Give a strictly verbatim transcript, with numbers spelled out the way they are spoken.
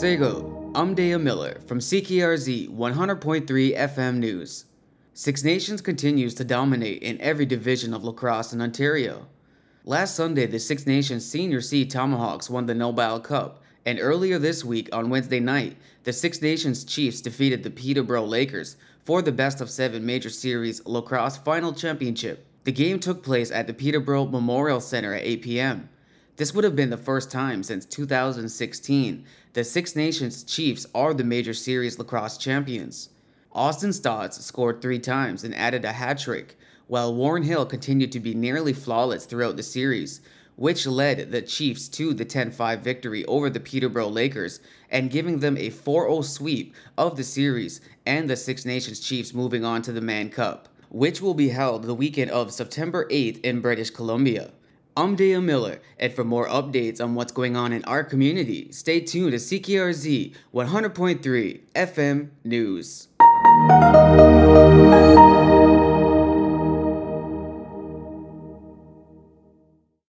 Sego, I'm Dea Miller from C K R Z one hundred point three F M News. Six Nations continues to dominate in every division of lacrosse in Ontario. Last Sunday, the Six Nations Senior C Tomahawks won the Nobel Cup, and earlier this week on Wednesday night, the Six Nations Chiefs defeated the Peterborough Lakers for the best of seven Major Series Lacrosse Final Championship. The game took place at the Peterborough Memorial Center at eight p m This would have been the first time since two thousand sixteen the Six Nations Chiefs are the Major Series lacrosse champions. Austin Stotts scored three times and added a hat trick, while Warren Hill continued to be nearly flawless throughout the series, which led the Chiefs to the ten five victory over the Peterborough Lakers and giving them a four oh sweep of the series, and the Six Nations Chiefs moving on to the Mann Cup, which will be held the weekend of September eighth in British Columbia. I'm Dea Miller, and for more updates on what's going on in our community, stay tuned to C K R Z one hundred point three F M News.